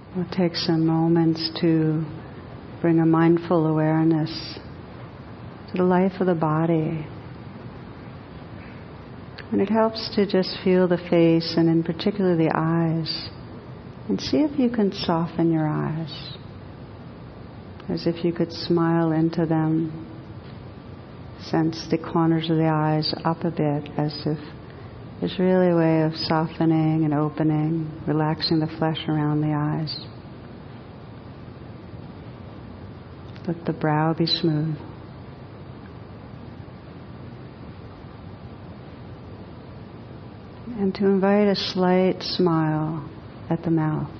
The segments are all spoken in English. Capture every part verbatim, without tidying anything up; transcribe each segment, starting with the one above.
We'll take some moments to bring a mindful awareness to the life of the body. And it helps to just feel the face, and in particular the eyes, and see if you can soften your eyes, as if you could smile into them. Sense the corners of the eyes up a bit, as if it's really a way of softening and opening, relaxing the flesh around the eyes. Let the brow be smooth. And to invite a slight smile at the mouth.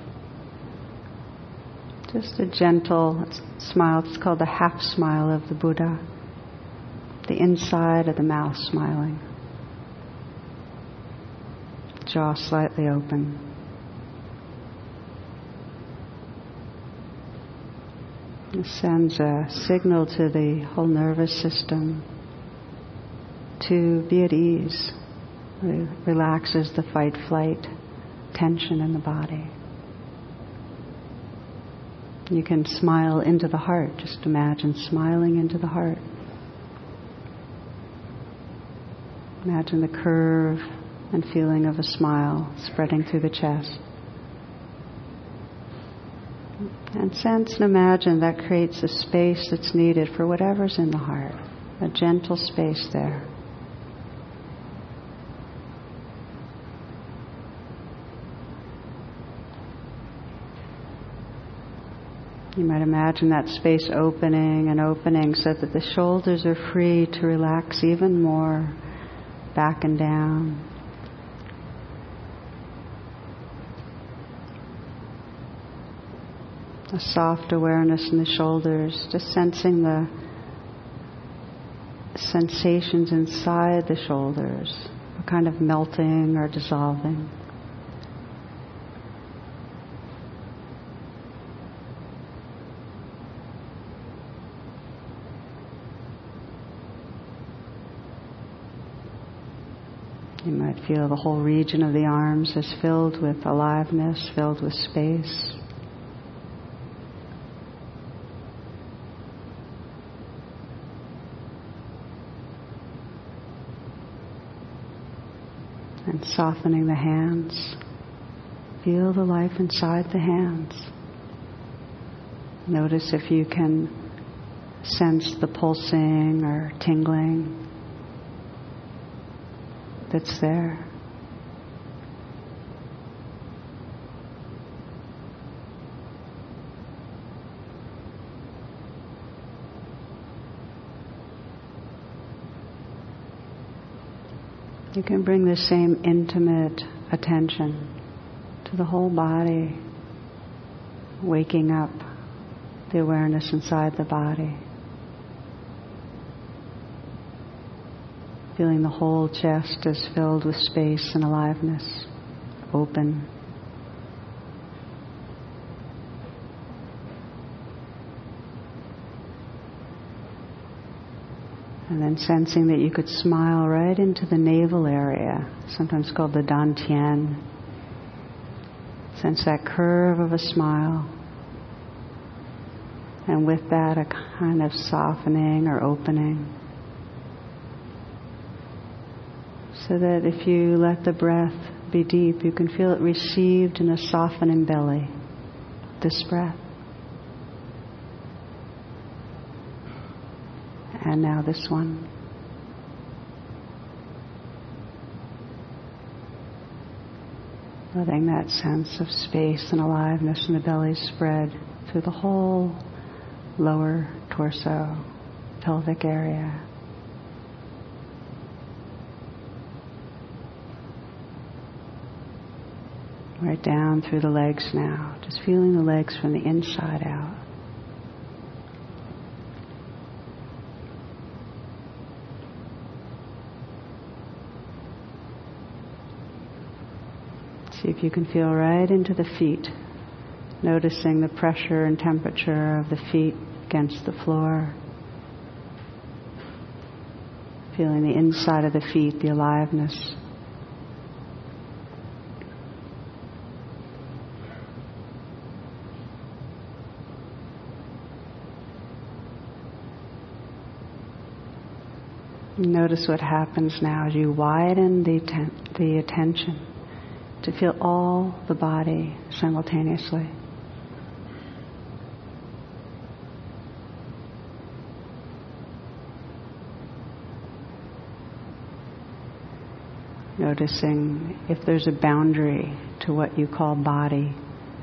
Just a gentle smile. It's called the half smile of the Buddha. The inside of the mouth smiling. Jaw slightly open. It sends a signal to the whole nervous system to be at ease. It relaxes the fight-flight tension in the body. You can smile into the heart. Just imagine smiling into the heart. Imagine the curve and feeling of a smile spreading through the chest. And sense and imagine that creates a space that's needed for whatever's in the heart. A gentle space there. You might imagine that space opening and opening so that the shoulders are free to relax even more, back and down. A soft awareness in the shoulders, just sensing the sensations inside the shoulders, a kind of melting or dissolving. You might feel the whole region of the arms is filled with aliveness, filled with space. And softening the hands. Feel the life inside the hands. Notice if you can sense the pulsing or tingling that's there. You can bring the same intimate attention to the whole body, waking up the awareness inside the body. Feeling the whole chest is filled with space and aliveness, open. And then sensing that you could smile right into the navel area, sometimes called the dantian. Sense that curve of a smile. And with that, a kind of softening or opening. So that if you let the breath be deep, you can feel it received in a softening belly, this breath. And now this one. Letting that sense of space and aliveness in the belly spread through the whole lower torso, pelvic area. Right down through the legs now, just feeling the legs from the inside out. See if you can feel right into the feet, noticing the pressure and temperature of the feet against the floor. Feeling the inside of the feet, the aliveness. Notice what happens now as you widen the, atten- the attention to feel all the body simultaneously. Noticing if there's a boundary to what you call body.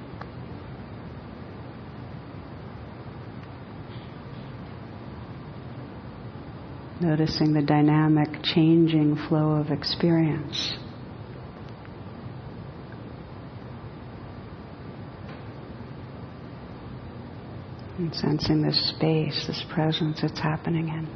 Noticing the dynamic, changing flow of experience. And sensing this space, this presence it's happening in.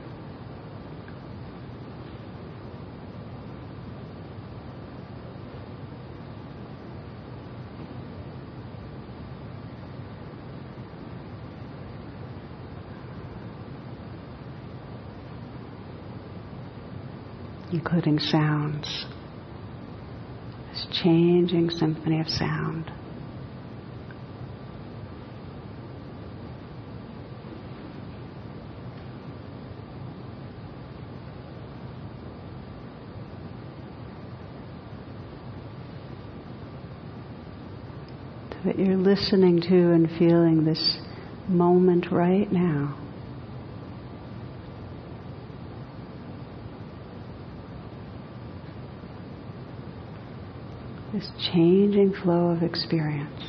Including sounds, this changing symphony of sound. So that you're listening to and feeling this moment right now. This changing flow of experience.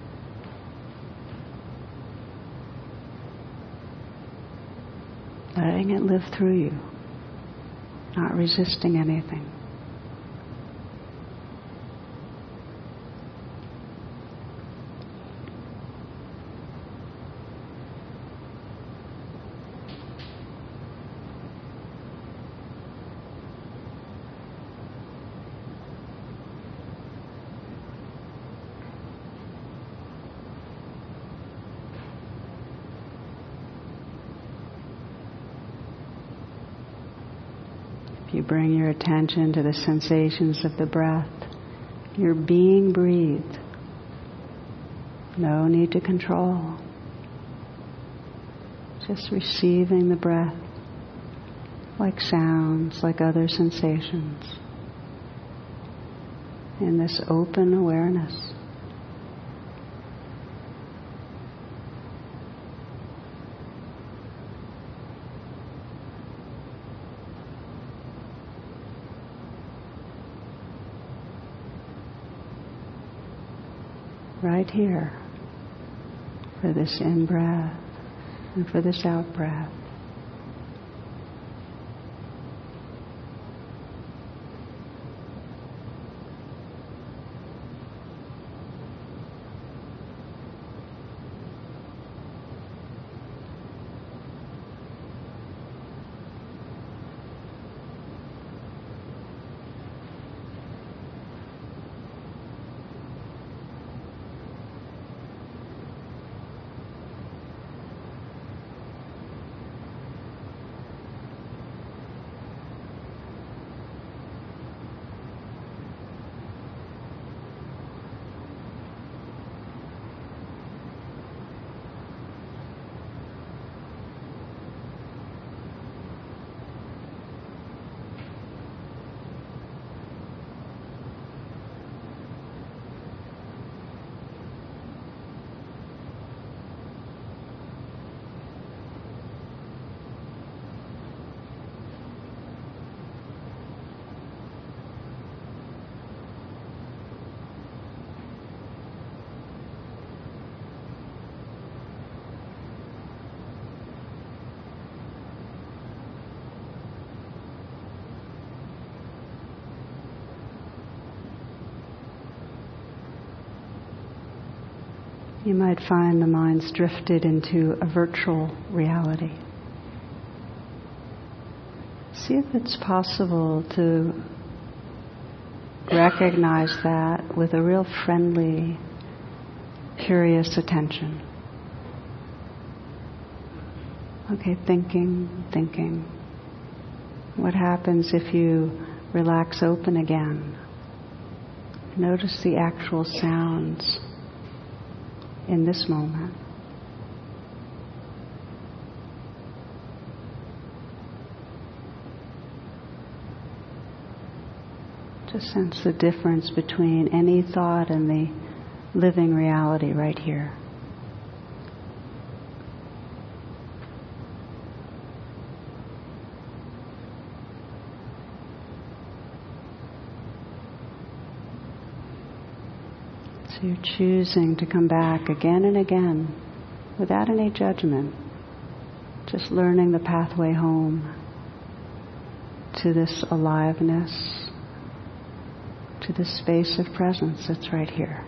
Letting it live through you, not resisting anything. If you bring your attention to the sensations of the breath, you're being breathed. No need to control. Just receiving the breath like sounds, like other sensations. In this open awareness. Right here, for this in-breath and for this out-breath. You might find the mind's drifted into a virtual reality. See if it's possible to recognize that with a real friendly, curious attention. Okay, thinking, thinking. What happens if you relax open again? Notice the actual sounds in this moment. Just sense the difference between any thought and the living reality right here. So you're choosing to come back again and again without any judgment, just learning the pathway home to this aliveness, to this space of presence that's right here.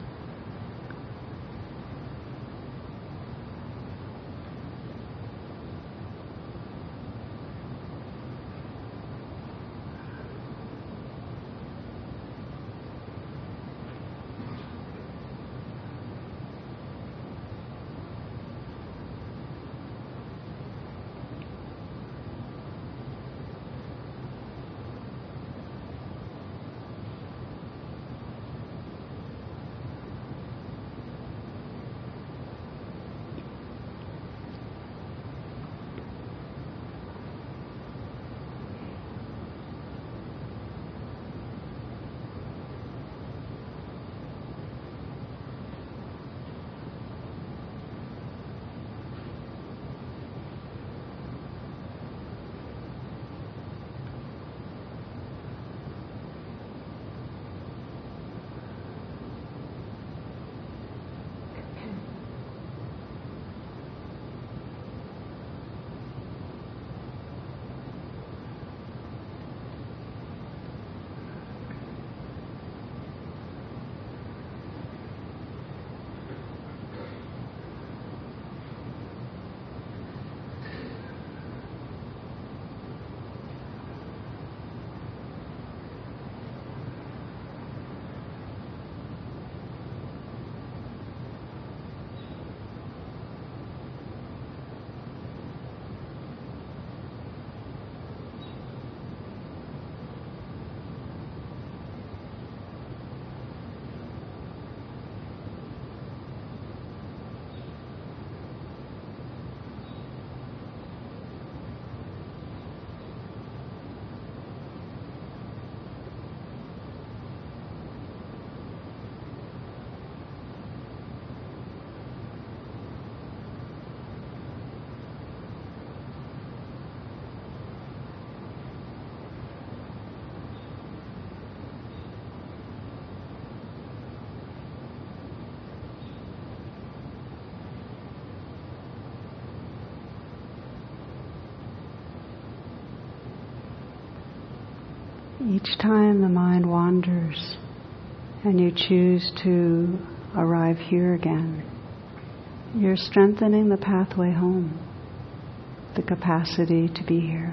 Each time the mind wanders and you choose to arrive here again, you're strengthening the pathway home, the capacity to be here.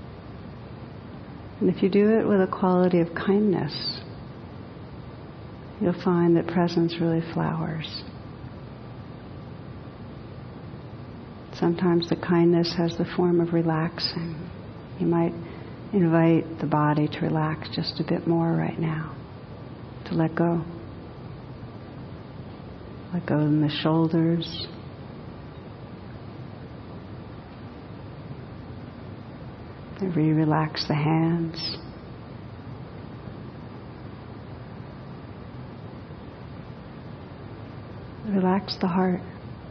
And if you do it with a quality of kindness, you'll find that presence really flowers. Sometimes the kindness has the form of relaxing. You might invite the body to relax just a bit more right now, to let go. Let go in the shoulders. Maybe relax the hands. Relax the heart.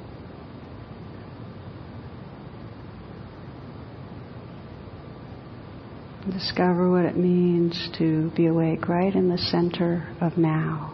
Discover what it means to be awake right in the center of now.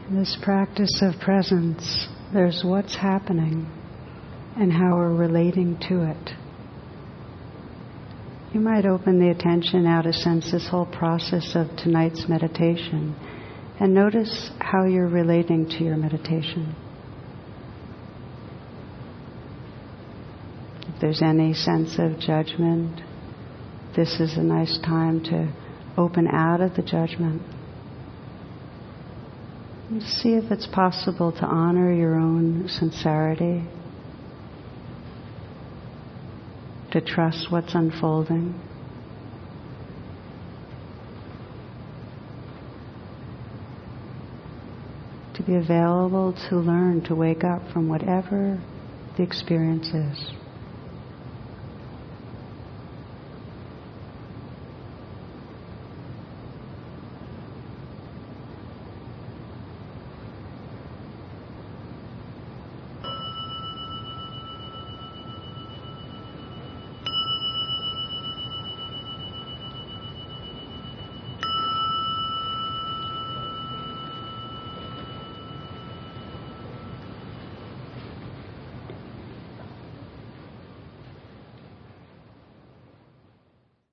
In this practice of presence, there's what's happening and how we're relating to it. You might open the attention now to sense this whole process of tonight's meditation and notice how you're relating to your meditation. If there's any sense of judgment, this is a nice time to open out of the judgment. And see if it's possible to honor your own sincerity, to trust what's unfolding. To be available to learn to wake up from whatever the experience is.